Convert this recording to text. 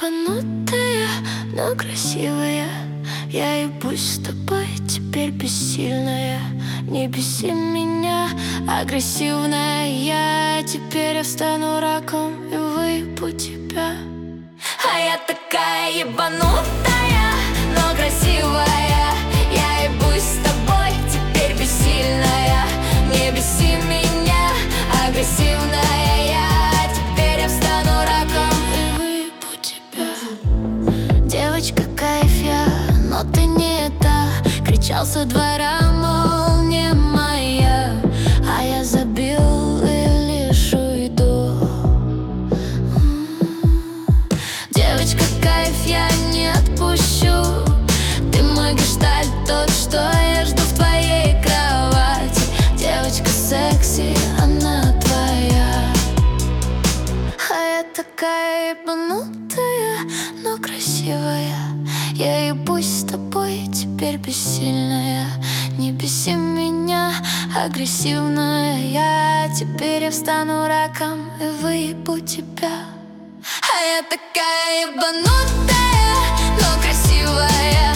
ебанутая, но красивая. Я ебусь с тобой, теперь бессильная. Не беси меня, агрессивная. Теперь я встану раком и выебу тебя. А я такая ебанутая, но красивая. Я ебусь с тобой, теперь бессильная. Не беси меня, агрессивная. Теперь я встану раком и выебу тебя. Девочка, кайф я, но ты не та. Кричал со двора, мол, не моя. А я забил и лишь уйду. Девочка, кайф я не отпущу. Ты мой гештальт, тот, что я жду в твоей кровати. Девочка секси, она твоя. А я такая ебанутая, но красивая. Я ебусь с тобой, теперь бессильная. Не беси меня, агрессивная. Теперь я встану раком и выебу тебя. А я такая ебанутая, но красивая.